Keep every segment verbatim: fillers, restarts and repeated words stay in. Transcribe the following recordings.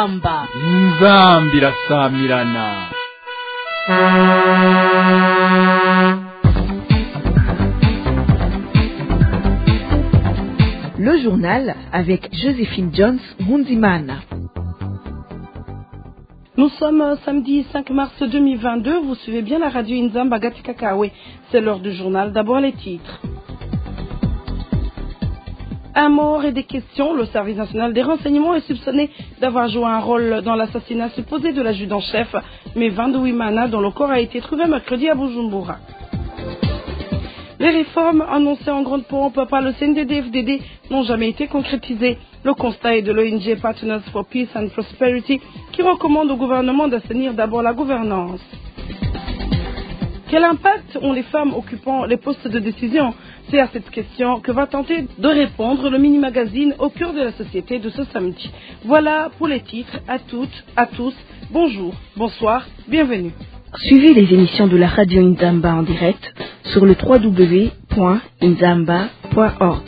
inzamba inzamba irasamirana. Le journal avec Joséphine Jones Mundimana. Nous sommes samedi cinq mars deux mille vingt-deux, vous suivez bien la radio Inzamba Gatikakawe. C'est l'heure du journal, d'abord les titres. Un mort et des questions, le service national des renseignements est soupçonné d'avoir joué un rôle dans l'assassinat supposé de l'adjudant-chef Mevandouimana, dont le corps a été trouvé mercredi à Bujumbura. Les réformes annoncées en grande pompe par le C N D D F D D n'ont jamais été concrétisées. Le constat est de l'O N G Partners for Peace and Prosperity qui recommande au gouvernement d'assainir d'abord la gouvernance. Quel impact ont les femmes occupant les postes de décision? C'est à cette question que va tenter de répondre le mini-magazine au cœur de la société de ce samedi. Voilà pour les titres. À toutes, à tous, bonjour, bonsoir, bienvenue. Suivez les émissions de la radio Inzamba en direct sur le w w w point inzamba point org.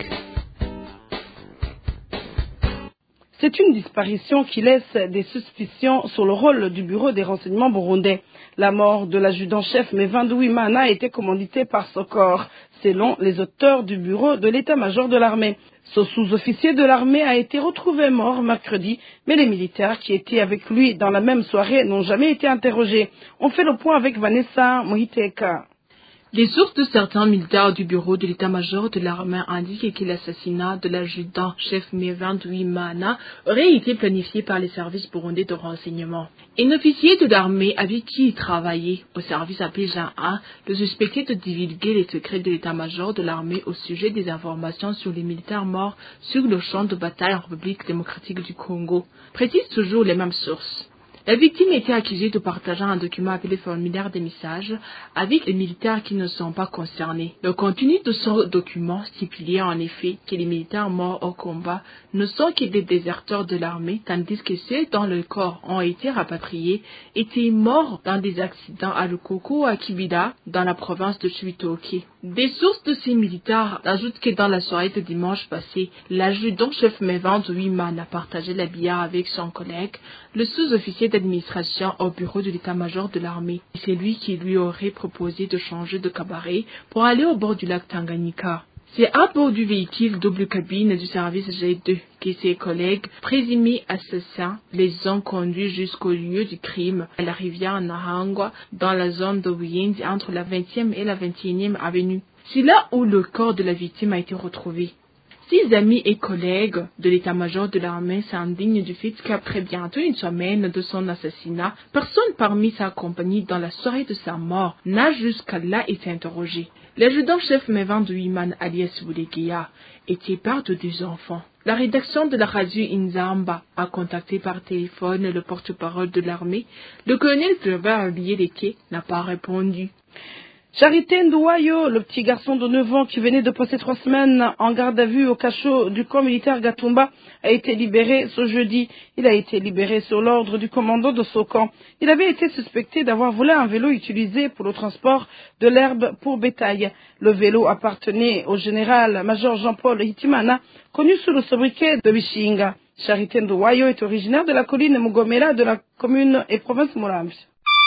C'est une disparition qui laisse des suspicions sur le rôle du bureau des renseignements burundais. La mort de l'adjudant-chef Mevandouimana a été commanditée par ce corps, selon les auteurs du bureau de l'état-major de l'armée. Ce sous-officier de l'armée a été retrouvé mort mercredi, mais les militaires qui étaient avec lui dans la même soirée n'ont jamais été interrogés. On fait le point avec Vanessa Mohiteka. Les sources de certains militaires du bureau de l'état-major de l'armée indiquent que l'assassinat de l'adjudant-chef Mevandouimana aurait été planifié par les services burundais de renseignement. Un officier de l'armée avec qui il travaillait au service appelé Jean un le suspectait de divulguer les secrets de l'état-major de l'armée au sujet des informations sur les militaires morts sur le champ de bataille en République démocratique du Congo. Précisent toujours les mêmes sources. La victime était accusée de partager un document appelé formulaire des messages avec les militaires qui ne sont pas concernés. Le contenu de ce document stipulait en effet que les militaires morts au combat ne sont que des déserteurs de l'armée, tandis que ceux dont le corps ont été rapatriés étaient morts dans des accidents à Lukoko ou à Kibida, dans la province de Chibitoke. Des sources de ces militaires ajoutent que dans la soirée de dimanche passé, l'adjudant-chef Mevandouimana a partagé la bière avec son collègue, le sous-officier d'administration au bureau de l'état-major de l'armée. C'est lui qui lui aurait proposé de changer de cabaret pour aller au bord du lac Tanganyika. C'est à bord du véhicule double cabine du service G deux que ses collègues, présumés assassins, les ont conduits jusqu'au lieu du crime, à la rivière Nahangwa, dans la zone de Buyenzi entre la vingtième et la vingt et unième avenue. C'est là où le corps de la victime a été retrouvé. Six amis et collègues de l'état-major de l'armée s'indignent du fait qu'après bientôt une semaine de son assassinat, personne parmi sa compagnie dans la soirée de sa mort n'a jusqu'à là été interrogé. L'adjudant-chef Mevandouimana alias Wulegeya était père de deux enfants. La rédaction de la radio Inzamba a contacté par téléphone le porte-parole de l'armée. Le colonel Trevor Lieleke n'a pas répondu. Charité Ndouayo, le petit garçon de neuf ans qui venait de passer trois semaines en garde à vue au cachot du camp militaire Gatumba, a été libéré ce jeudi. Il a été libéré sur l'ordre du commandant de ce camp. Il avait été suspecté d'avoir volé un vélo utilisé pour le transport de l'herbe pour bétail. Le vélo appartenait au général-major Jean-Paul Hitimana, connu sous le sobriquet de Bishinga. Charité Ndouayo est originaire de la colline Mugomera de la commune et province Muramvya.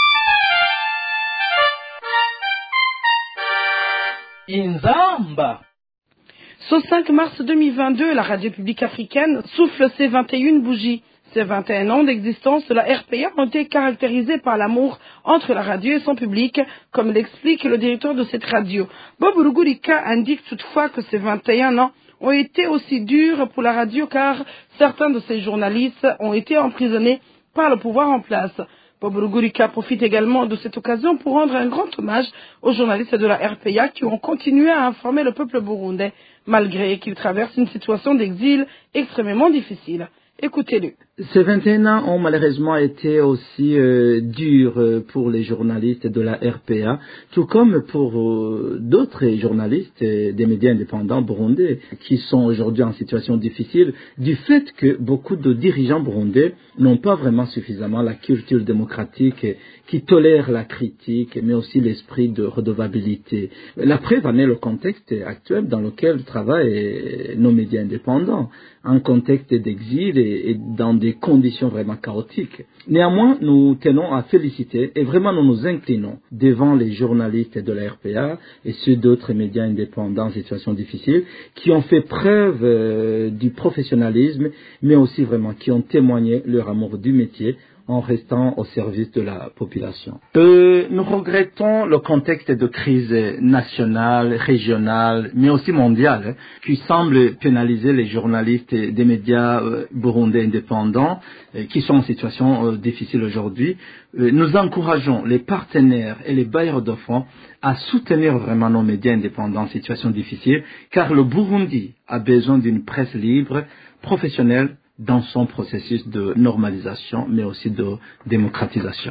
Inzamba. Ce cinq mars deux mille vingt-deux, la radio publique africaine souffle ses vingt et une bougies. Ces vingt et un ans d'existence de la R P A ont été caractérisés par l'amour entre la radio et son public, comme l'explique le directeur de cette radio. Bob Rugurika indique toutefois que ces vingt et un ans ont été aussi durs pour la radio car certains de ces journalistes ont été emprisonnés par le pouvoir en place. Bob Rugurika profite également de cette occasion pour rendre un grand hommage aux journalistes de la R P A qui ont continué à informer le peuple burundais, malgré qu'ils traversent une situation d'exil extrêmement difficile. Écoutez-le. Ces vingt et un ans ont malheureusement été aussi euh, durs euh, pour les journalistes de la R P A, tout comme pour euh, d'autres journalistes euh, des médias indépendants burundais qui sont aujourd'hui en situation difficile du fait que beaucoup de dirigeants burundais n'ont pas vraiment suffisamment la culture démocratique euh, qui tolère la critique, mais aussi l'esprit de redevabilité. La preuve en est le contexte actuel dans lequel travaillent nos médias indépendants, un contexte d'exil et, et dans des des conditions vraiment chaotiques. Néanmoins, nous tenons à féliciter et vraiment nous nous inclinons devant les journalistes de la R P A et ceux d'autres médias indépendants en situation difficile qui ont fait preuve euh, du professionnalisme, mais aussi vraiment qui ont témoigné leur amour du métier en restant au service de la population. Euh, nous regrettons le contexte de crise nationale, régionale, mais aussi mondiale, hein, qui semble pénaliser les journalistes des médias euh, burundais indépendants, euh, qui sont en situation euh, difficile aujourd'hui. Euh, nous encourageons les partenaires et les bailleurs de fonds à soutenir vraiment nos médias indépendants en situation difficile, car le Burundi a besoin d'une presse libre, professionnelle, dans son processus de normalisation, mais aussi de démocratisation.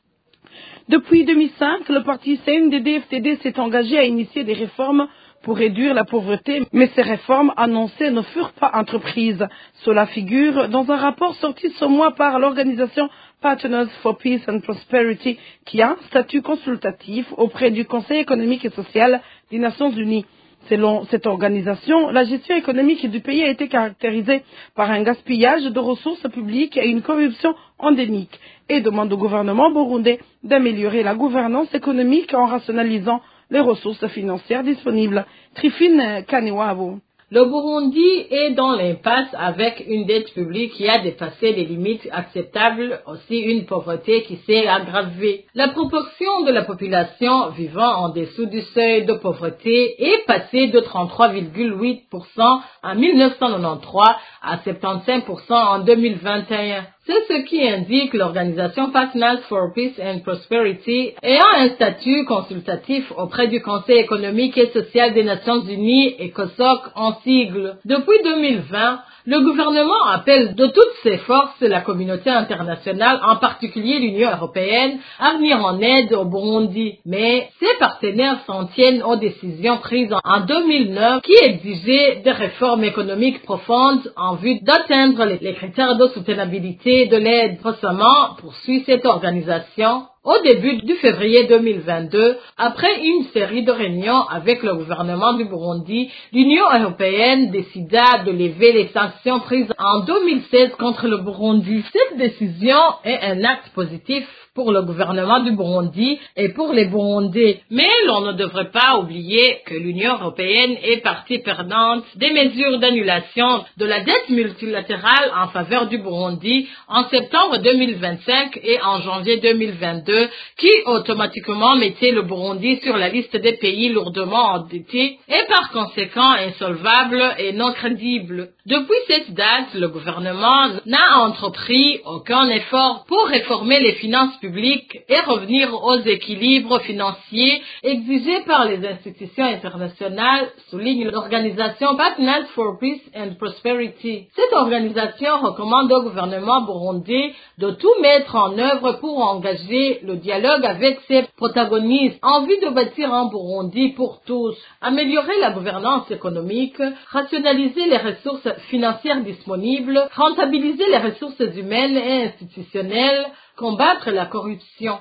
Depuis deux mille cinq, le parti C N D D F T D s'est engagé à initier des réformes pour réduire la pauvreté, mais ces réformes annoncées ne furent pas entreprises. Cela figure dans un rapport sorti ce mois par l'organisation Partners for Peace and Prosperity, qui a un statut consultatif auprès du Conseil économique et social des Nations Unies. Selon cette organisation, la gestion économique du pays a été caractérisée par un gaspillage de ressources publiques et une corruption endémique, et demande au gouvernement burundais d'améliorer la gouvernance économique en rationalisant les ressources financières disponibles. Trifine Kaniwabo. Le Burundi est dans l'impasse avec une dette publique qui a dépassé les limites acceptables, aussi une pauvreté qui s'est aggravée. La proportion de la population vivant en dessous du seuil de pauvreté est passée de trente-trois virgule huit pour cent en mille neuf cent quatre-vingt-treize à soixante-quinze pour cent en deux mille vingt et un. C'est ce qui indique l'organisation Partners for Peace and Prosperity ayant un statut consultatif auprès du Conseil économique et social des Nations Unies, ECOSOC en sigle. Depuis deux mille vingt, le gouvernement appelle de toutes ses forces la communauté internationale, en particulier l'Union européenne, à venir en aide au Burundi. Mais ses partenaires s'en tiennent aux décisions prises en deux mille neuf qui exigeaient des réformes économiques profondes en vue d'atteindre les critères de soutenabilité de l'aide. Récemment, poursuit cette organisation, au début du février deux mille vingt-deux, après une série de réunions avec le gouvernement du Burundi, l'Union européenne décida de lever les sanctions prises en deux mille seize contre le Burundi. Cette décision est un acte positif pour le gouvernement du Burundi et pour les Burundais. Mais l'on ne devrait pas oublier que l'Union européenne est partie perdante des mesures d'annulation de la dette multilatérale en faveur du Burundi en septembre deux mille vingt-cinq et en janvier deux mille vingt-deux, qui automatiquement mettait le Burundi sur la liste des pays lourdement endettés et par conséquent insolvables et non crédibles. Depuis cette date, le gouvernement n'a entrepris aucun effort pour réformer les finances publiques et revenir aux équilibres financiers exigés par les institutions internationales, souligne l'organisation Partners for Peace and Prosperity. Cette organisation recommande au gouvernement burundais de tout mettre en œuvre pour engager le dialogue avec ses protagonistes en vue de bâtir un Burundi pour tous, améliorer la gouvernance économique, rationaliser les ressources financières disponibles, rentabiliser les ressources humaines et institutionnelles, combattre la corruption.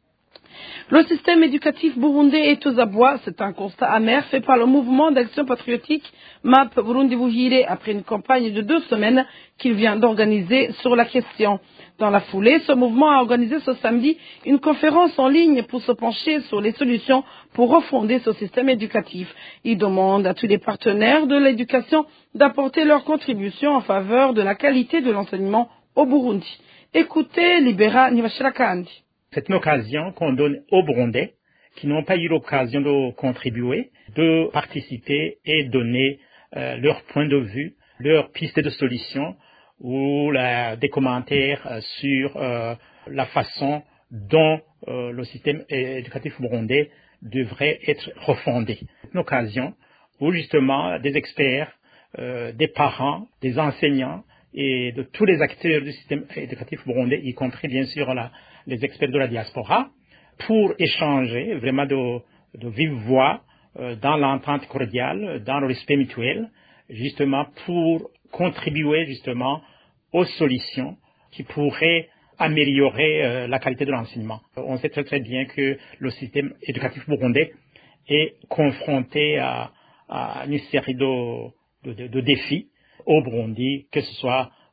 Le système éducatif burundais est aux abois. C'est un constat amer fait par le mouvement d'action patriotique M A P Burundi Buhire après une campagne de deux semaines qu'il vient d'organiser sur la question. Dans la foulée, ce mouvement a organisé ce samedi une conférence en ligne pour se pencher sur les solutions pour refonder ce système éducatif. Il demande à tous les partenaires de l'éducation d'apporter leur contribution en faveur de la qualité de l'enseignement au Burundi. Écoutez Libera Nivashirakandi. C'est une occasion qu'on donne aux Burundais qui n'ont pas eu l'occasion de contribuer, de participer et donner euh, leur point de vue, leurs pistes de solutions ou la, des commentaires euh, sur euh, la façon dont euh, le système éducatif burundais devrait être refondé. Une occasion où justement des experts, euh, des parents, des enseignants et de tous les acteurs du système éducatif burundais, y compris bien sûr la, les experts de la diaspora, pour échanger vraiment de, de vive voix, euh, dans l'entente cordiale, dans le respect mutuel, justement pour contribuer justement aux solutions qui pourraient améliorer euh, la qualité de l'enseignement. On sait très très bien que le système éducatif burundais est confronté à, à une série de, de, de, de défis au Burundi, que ce soit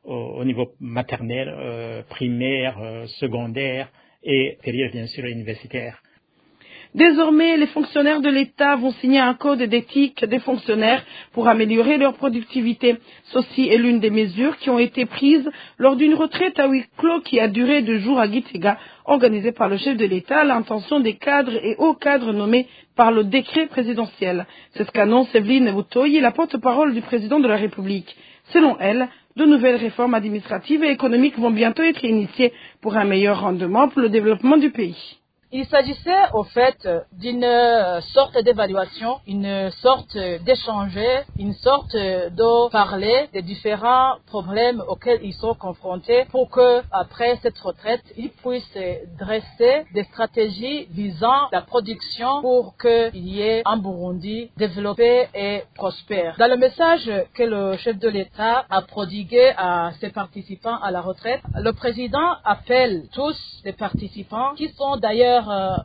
au, au niveau maternel, euh, primaire, euh, secondaire et supérieur, bien sûr, universitaire. Désormais, les fonctionnaires de l'État vont signer un code d'éthique des fonctionnaires pour améliorer leur productivité. Ceci est l'une des mesures qui ont été prises lors d'une retraite à huis clos qui a duré deux jours à Gitega, organisée par le chef de l'État à l'intention des cadres et hauts cadres nommés par le décret présidentiel. C'est ce qu'annonce Evelyne Boutoyi, la porte-parole du président de la République. Selon elle, de nouvelles réformes administratives et économiques vont bientôt être initiées pour un meilleur rendement pour le développement du pays. Il s'agissait au fait d'une sorte d'évaluation, une sorte d'échanger, une sorte de parler des différents problèmes auxquels ils sont confrontés pour que, après cette retraite, ils puissent dresser des stratégies visant la production pour qu'il y ait un Burundi développé et prospère. Dans le message que le chef de l'État a prodigué à ses participants à la retraite, le président appelle tous les participants qui sont d'ailleurs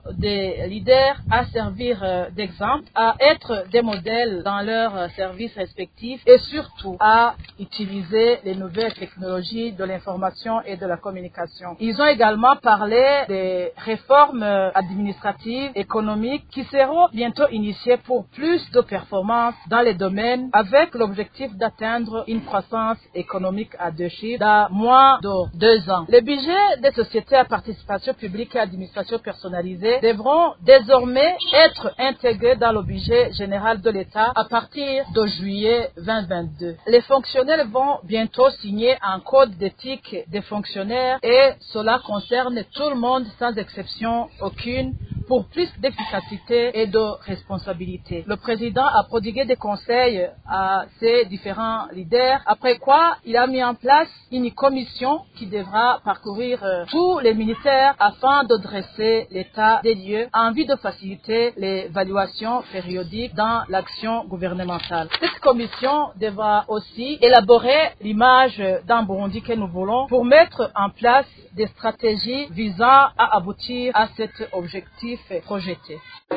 des leaders à servir d'exemple, à être des modèles dans leurs services respectifs et surtout à utiliser les nouvelles technologies de l'information et de la communication. Ils ont également parlé des réformes administratives, économiques qui seront bientôt initiées pour plus de performances dans les domaines avec l'objectif d'atteindre une croissance économique à deux chiffres dans moins de deux ans. Le budget des sociétés à participation publique et administration personnalisée devront désormais être intégrés dans le budget général de l'État à partir de juillet deux mille vingt-deux. Les fonctionnaires vont bientôt signer un code d'éthique des fonctionnaires et cela concerne tout le monde sans exception aucune pour plus d'efficacité et de responsabilité. Le président a prodigué des conseils à ses différents leaders, après quoi il a mis en place une commission qui devra parcourir euh, tous les ministères afin de dresser l'état des lieux en vue de faciliter l'évaluation périodique dans l'action gouvernementale. Cette commission devra aussi élaborer l'image d'un Burundi que nous voulons pour mettre en place des stratégies visant à aboutir à cet objectif projeté.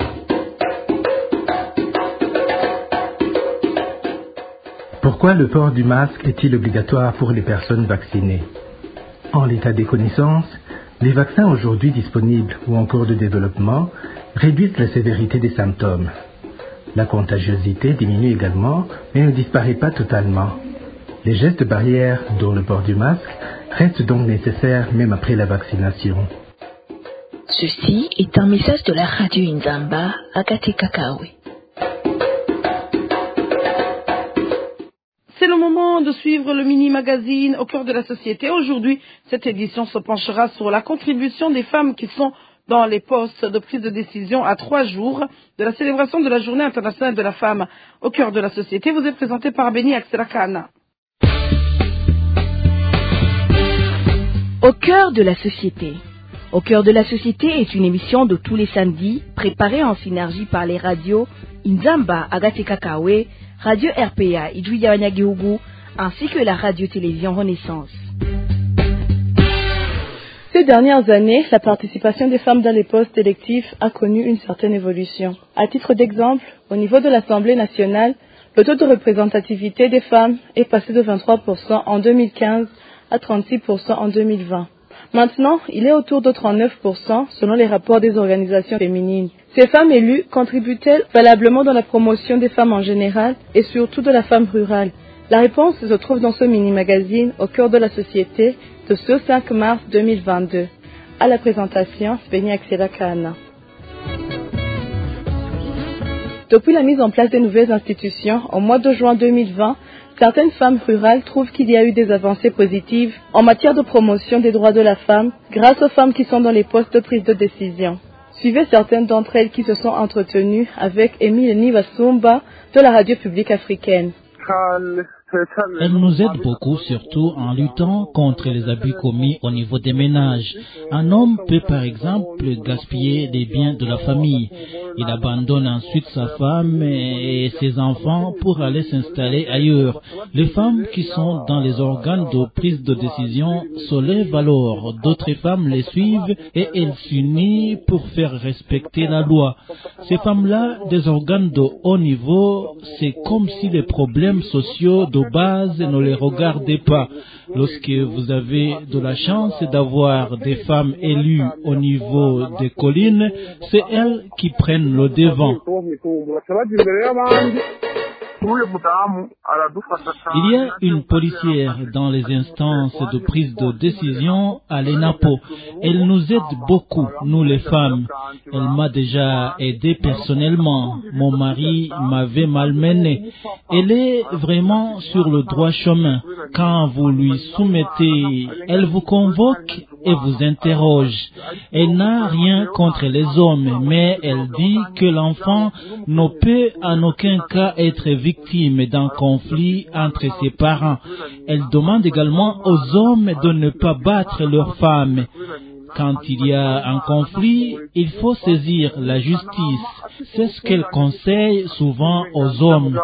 Pourquoi le port du masque est-il obligatoire pour les personnes vaccinées? En l'état des connaissances, les vaccins aujourd'hui disponibles ou en cours de développement réduisent la sévérité des symptômes. La contagiosité diminue également, mais ne disparaît pas totalement. Les gestes barrières, dont le port du masque, restent donc nécessaires même après la vaccination. Ceci est un message de la radio Inzamba à Katekakawe. C'est le moment de suivre le mini-magazine au cœur de la société. Aujourd'hui, cette édition se penchera sur la contribution des femmes qui sont dans les postes de prise de décision à trois jours de la célébration de la Journée internationale de la femme. Au cœur de la société vous est présenté par Beni Akserakana. Au cœur de la société. Au cœur de la société est une émission de tous les samedis, préparée en synergie par les radios Inzamba Agatekakawe, Radio R P A Idjouya-Wanyagihugu, ainsi que la radio-télévision Renaissance. Ces dernières années, la participation des femmes dans les postes électifs a connu une certaine évolution. À titre d'exemple, au niveau de l'Assemblée nationale, le taux de représentativité des femmes est passé de vingt-trois pour cent en deux mille quinze à trente-six pour cent en deux mille vingt. Maintenant, il est autour de trente-neuf pour cent selon les rapports des organisations féminines. Ces femmes élues contribuent-elles valablement dans la promotion des femmes en général et surtout de la femme rurale? La réponse se trouve dans ce mini-magazine au cœur de la société de ce cinq mars deux mille vingt-deux. À la présentation, Sveni Akserakana. Depuis la mise en place des nouvelles institutions, au mois de juin deux mille vingt, certaines femmes rurales trouvent qu'il y a eu des avancées positives en matière de promotion des droits de la femme grâce aux femmes qui sont dans les postes de prise de décision. Suivez certaines d'entre elles qui se sont entretenues avec Émile Nivasumba de la radio publique africaine. Elle nous aide beaucoup, surtout en luttant contre les abus commis au niveau des ménages. Un homme peut par exemple gaspiller les biens de la famille. Il abandonne ensuite sa femme et ses enfants pour aller s'installer ailleurs. Les femmes qui sont dans les organes de prise de décision se lèvent alors. D'autres femmes les suivent et elles s'unissent pour faire respecter la loi. Ces femmes-là, des organes de haut niveau, c'est comme si les problèmes sociaux de votre base, ne les regardez pas. Lorsque vous avez de la chance d'avoir des femmes élues au niveau des collines, c'est elles qui prennent le devant. Il y a une policière dans les instances de prise de décision à l'ENAPO. Elle nous aide beaucoup, nous les femmes. Elle m'a déjà aidé personnellement. Mon mari m'avait malmené. Elle est vraiment sur le droit chemin. Quand vous lui soumettez, elle vous convoque et vous interroge. Elle n'a rien contre les hommes, mais elle dit que l'enfant ne peut en aucun cas être victime d'un conflit entre ses parents. Elle demande également aux hommes de ne pas battre leurs femmes. Quand il y a un conflit, il faut saisir la justice. C'est ce qu'elle conseille souvent aux hommes.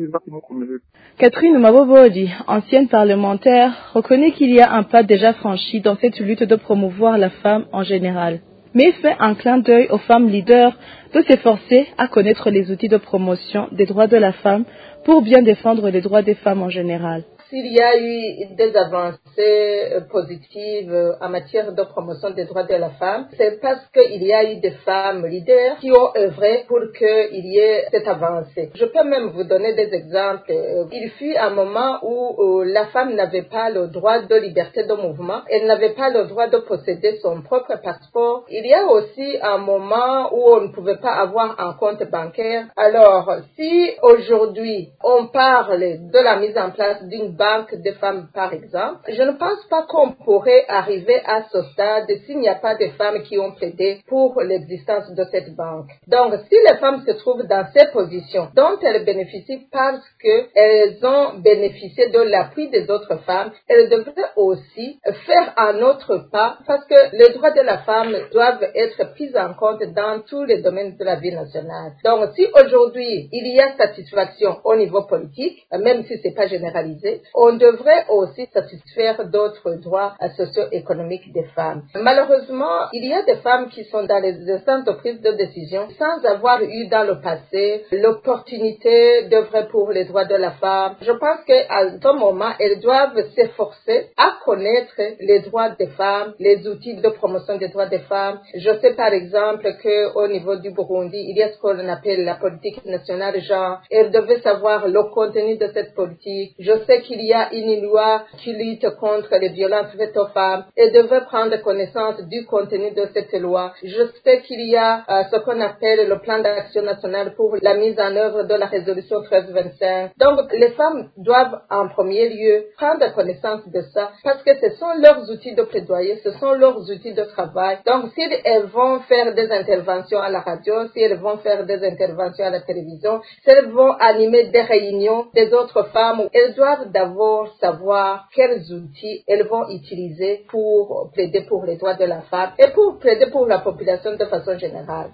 Catherine Mabobodi, ancienne parlementaire, reconnaît qu'il y a un pas déjà franchi dans cette lutte de promouvoir la femme en général, mais fait un clin d'œil aux femmes leaders de s'efforcer à connaître les outils de promotion des droits de la femme pour bien défendre les droits des femmes en général. S'il y a eu des avancées positives en matière de promotion des droits de la femme, c'est parce qu'il y a eu des femmes leaders qui ont œuvré pour qu'il y ait cette avancée. Je peux même vous donner des exemples. Il fut un moment où la femme n'avait pas le droit de liberté de mouvement, elle n'avait pas le droit de posséder son propre passeport. Il y a aussi un moment où on ne pouvait pas avoir un compte bancaire. Alors, si aujourd'hui on parle de la mise en place d'une banque des femmes, par exemple, je ne pense pas qu'on pourrait arriver à ce stade s'il n'y a pas de femmes qui ont plaidé pour l'existence de cette banque. Donc, si les femmes se trouvent dans ces positions dont elles bénéficient parce qu'elles ont bénéficié de l'appui des autres femmes, elles devraient aussi faire un autre pas parce que les droits de la femme doivent être pris en compte dans tous les domaines de la vie nationale. Donc, si aujourd'hui il y a satisfaction au niveau politique, même si c'est pas généralisé, on devrait aussi satisfaire d'autres droits socio-économiques des femmes. Malheureusement, il y a des femmes qui sont dans les instances de prise de décision sans avoir eu dans le passé l'opportunité d'œuvrer pour les droits de la femme. Je pense qu'à ce moment, elles doivent s'efforcer à connaître les droits des femmes, les outils de promotion des droits des femmes. Je sais par exemple qu'au niveau du Burundi, il y a ce qu'on appelle la politique nationale genre. Elles devaient savoir le contenu de cette politique. Je sais qu'il y a une loi qui lutte contre les violences faites aux femmes et devait prendre connaissance du contenu de cette loi. Je sais qu'il y a euh, ce qu'on appelle le plan d'action national pour la mise en œuvre de la résolution treize vingt-cinq. Donc, les femmes doivent en premier lieu prendre connaissance de ça parce que ce sont leurs outils de plaidoyer, ce sont leurs outils de travail. Donc, si elles vont faire des interventions à la radio, si elles vont faire des interventions à la télévision, si elles vont animer des réunions des autres femmes, elles doivent d'abord savoir quels outils elles vont utiliser pour plaider pour les droits de la femme et pour plaider pour la population de façon générale.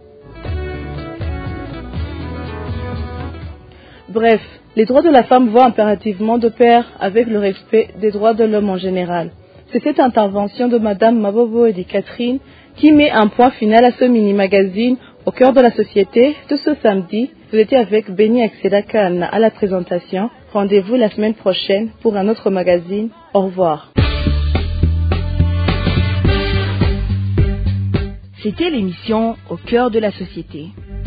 Bref, les droits de la femme vont impérativement de pair avec le respect des droits de l'homme en général. C'est cette intervention de Madame Mabobodi Catherine qui met un point final à ce mini-magazine au cœur de la société de ce samedi. Vous étiez avec Béni Axelakane à la présentation. Rendez-vous la semaine prochaine pour un autre magazine. Au revoir. C'était l'émission Au cœur de la société.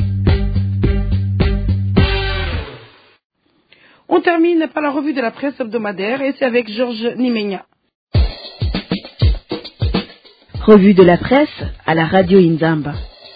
On termine par la revue de la presse hebdomadaire et c'est avec Georges Nimenya. Revue de la presse à la radio Inzamba.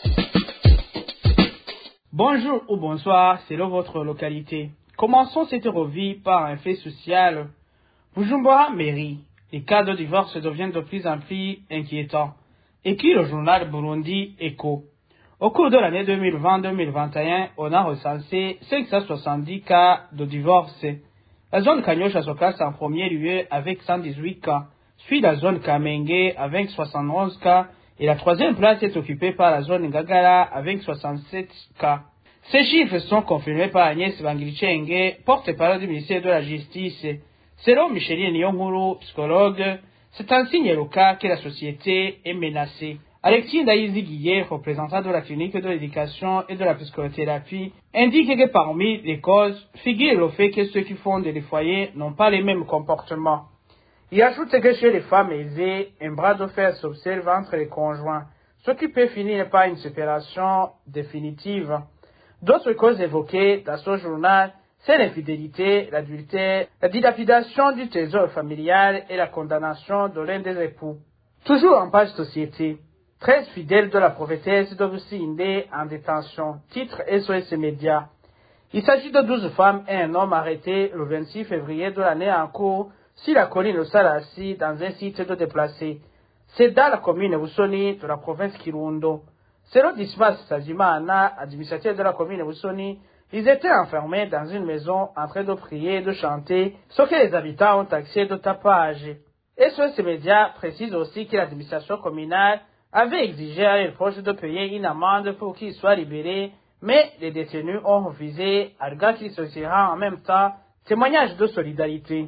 Bonjour ou bonsoir, selon votre localité. Commençons cette revue par un fait social. Bujumbura mairie, les cas de divorce deviennent de plus en plus inquiétants. Écrit le journal Burundi Echo. Au cours de l'année deux mille vingt deux mille vingt et un, on a recensé cinq cent soixante-dix cas de divorce. La zone Kanyosha se classe en premier lieu avec cent dix-huit cas, suit la zone Kamenge avec soixante-onze cas et la troisième place est occupée par la zone Ngagara avec soixante-sept cas. Ces chiffres sont confirmés par Agnès Bangirichenge, porte-parole du ministère de la Justice. Selon Micheline Nyonguru, psychologue, c'est un signe local que la société est menacée. Alexis Ndaïzi-Guillet, représentant de la clinique de l'éducation et de la psychothérapie, indique que parmi les causes figure le fait que ceux qui fondent les foyers n'ont pas les mêmes comportements. Il ajoute que chez les femmes aisées, un bras de fer s'observe entre les conjoints, ce qui peut finir par une séparation définitive. D'autres causes évoquées dans ce journal, c'est l'infidélité, l'adultère, la dilapidation du trésor familial et la condamnation de l'un des époux. Toujours en page société, treize fidèles de la prophétesse de Businde en détention, titre S O S Média. Il s'agit de douze femmes et un homme arrêtés le vingt-six février de l'année en cours sur la colline de Salassi dans un site de déplacés. C'est dans la commune Busoni de la province Kirundo. Selon Dismas Sajimana, administrateur de la commune Busoni, ils étaient enfermés dans une maison en train de prier et de chanter, ce que les habitants ont taxé de tapage. S O S Média précise aussi que l'administration communale avait exigé à leurs proches de payer une amende pour qu'ils soient libérés, mais les détenus ont refusé, arguant qu'ils se sera en même temps témoignage de solidarité.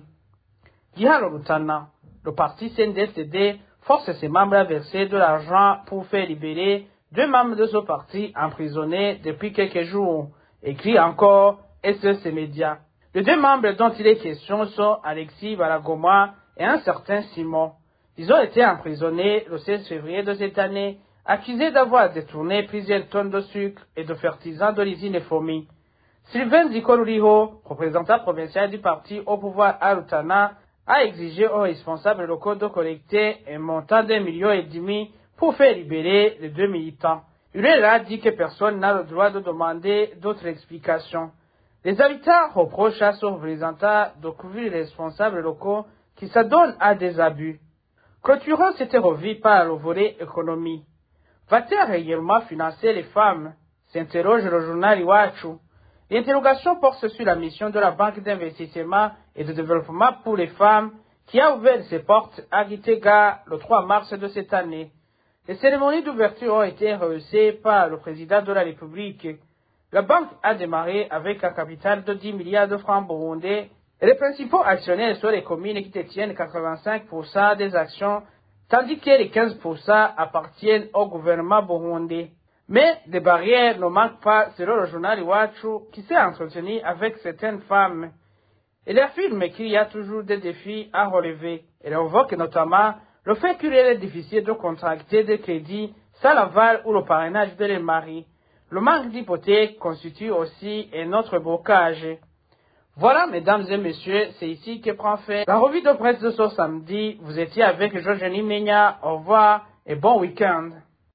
Giharo Rutana, le parti C N D S D, force ses membres à verser de l'argent pour faire libérer deux membres de ce parti emprisonnés depuis quelques jours, écrit encore S O S Média. Les deux membres dont il est question sont Alexis Baragoma et un certain Simon. Ils ont été emprisonnés le seize février de cette année, accusés d'avoir détourné plusieurs tonnes de sucre et de fertilisants de l'usine Fomi. Sylvain Dikoruriho, représentant provincial du parti au pouvoir à Rutana, a exigé aux responsables locaux de collecter un montant d'un million et demi pour faire libérer les deux militants. Il a dit que personne n'a le droit de demander d'autres explications. Les habitants reprochent à son représentant de couvrir les responsables locaux qui s'adonnent à des abus. Clôturant cette revue par le volet économie. Va-t-elle réellement financer les femmes? S'interroge le journal Iwachu. L'interrogation porte sur la mission de la Banque d'investissement et de développement pour les femmes qui a ouvert ses portes à Gitega le trois mars de cette année. Les cérémonies d'ouverture ont été réussies par le président de la République. La banque a démarré avec un capital de dix milliards de francs burundais et les principaux actionnaires sont les communes qui détiennent quatre-vingt-cinq pour cent des actions, tandis que les quinze pour cent appartiennent au gouvernement burundais. Mais des barrières ne manquent pas selon le journal Iwachu qui s'est entretenu avec certaines femmes. Elle affirme qu'il y a toujours des défis à relever. Elle évoque notamment le fait qu'il est difficile de contracter des crédits sans l'aval ou le parrainage de leurs maris. Le manque d'hypothèques constitue aussi un autre blocage. Voilà, mesdames et messieurs, c'est ici que prend fin la revue de presse de ce samedi. Vous étiez avec Georges Menya. Au revoir et bon week-end.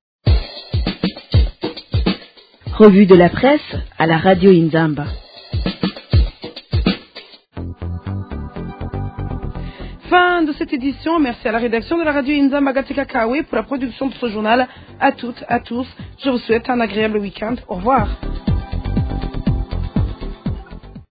Revue de la presse à la radio Inzamba. Fin de cette édition. Merci à la rédaction de la radio Inzamba Gateka Kawe pour la production de ce journal. À toutes, à tous, je vous souhaite un agréable week-end. Au revoir.